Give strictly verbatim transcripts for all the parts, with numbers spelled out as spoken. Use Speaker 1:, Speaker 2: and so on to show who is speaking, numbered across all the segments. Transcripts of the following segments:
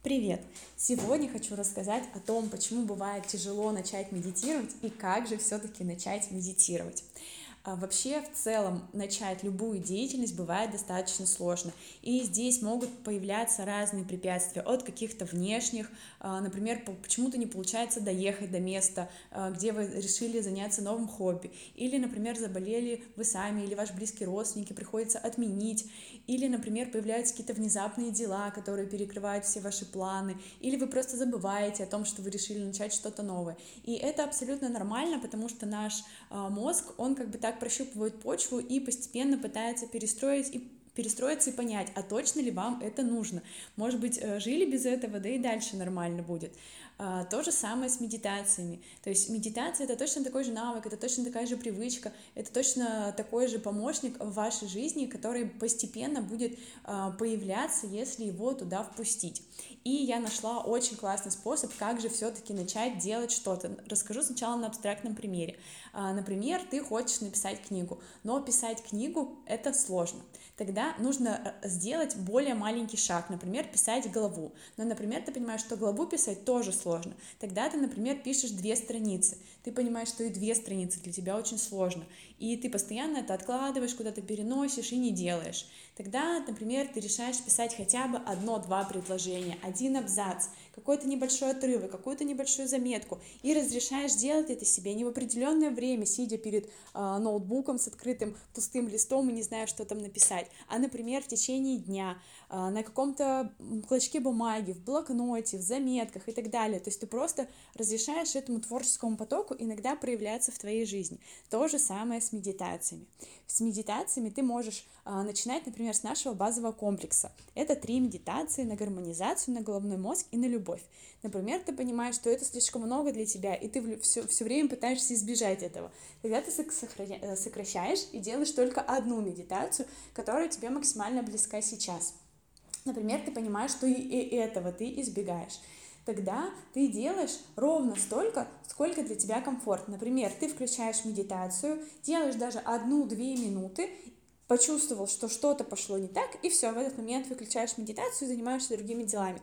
Speaker 1: Привет! Сегодня хочу рассказать о том, почему бывает тяжело начать медитировать и как же все-таки начать медитировать. А Вообще, в целом, начать любую деятельность бывает достаточно сложно. И здесь могут появляться разные препятствия от каких-то внешних, а, например, по- почему-то не получается доехать до места, а, где вы решили заняться новым хобби. Или, например, заболели вы сами или ваши близкие родственники, приходится отменить. Или, например, появляются какие-то внезапные дела, которые перекрывают все ваши планы. Или вы просто забываете о том, что вы решили начать что-то новое. И это абсолютно нормально, потому что наш а, мозг, он как бы так прощупывает почву и постепенно пытается перестроить и перестроиться и понять, а точно ли вам это нужно. Может быть, э, жили без этого, да и дальше нормально будет. А, То же самое с медитациями. То есть медитация — это точно такой же навык, это точно такая же привычка, это точно такой же помощник в вашей жизни, который постепенно будет а, появляться, если его туда впустить. И я нашла очень классный способ, как же все-таки начать делать что-то. Расскажу сначала на абстрактном примере. А, Например, ты хочешь написать книгу, но писать книгу — это сложно. Тогда нужно э, сделать более маленький шаг, например, писать главу. Но, например, ты понимаешь, что главу писать тоже сложно. Тогда ты, например, пишешь две страницы. Ты понимаешь, что и две страницы для тебя очень сложно. И ты постоянно это откладываешь, куда-то переносишь и не делаешь. Тогда, например, ты решаешь писать хотя бы одно-два предложения, один абзац, какой-то небольшой отрывок, какую-то небольшую заметку, и разрешаешь делать это себе не в определенное время, сидя перед э, ноутбуком с открытым пустым листом и не зная, что там написать, а, например, в течение дня, э, на каком-то клочке бумаги, в блокноте, в заметках и так далее. То есть ты просто разрешаешь этому творческому потоку иногда проявляться в твоей жизни. То же самое с медитациями. С медитациями ты можешь а, начинать, например, с нашего базового комплекса. Это три медитации на гармонизацию, на головной мозг и на любовь. Например, ты понимаешь, что это слишком много для тебя, и ты все, все время пытаешься избежать этого. Тогда ты сокращаешь и делаешь только одну медитацию, которая тебе максимально близка сейчас. Например, ты понимаешь, что и этого ты избегаешь. Тогда ты делаешь ровно столько, сколько для тебя комфортно. Например, ты включаешь медитацию, делаешь даже одну-две минуты, почувствовал, что что-то пошло не так, и все, в этот момент выключаешь медитацию и занимаешься другими делами.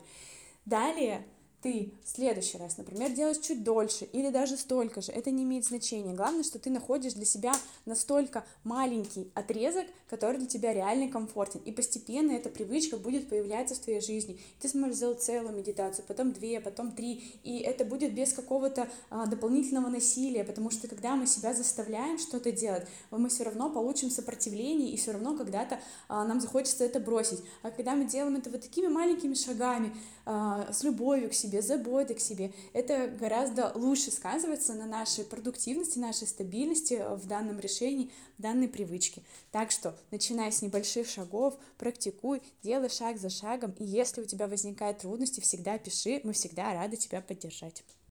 Speaker 1: Далее ты в следующий раз, например, делаешь чуть дольше или даже столько же, это не имеет значения. Главное, что ты находишь для себя настолько маленький отрезок, который для тебя реально комфортен. И постепенно эта привычка будет появляться в твоей жизни. Ты сможешь сделать целую медитацию, потом две, потом три. И это будет без какого-то а, дополнительного насилия, потому что когда мы себя заставляем что-то делать, мы все равно получим сопротивление, и все равно когда-то а, нам захочется это бросить. А когда мы делаем это вот такими маленькими шагами, а, с любовью к себе, с заботой к себе, это гораздо лучше сказывается на нашей продуктивности, нашей стабильности в данном решении, в данной привычке. Так что начинай с небольших шагов, практикуй, делай шаг за шагом, и если у тебя возникают трудности, всегда пиши, мы всегда рады тебя поддержать.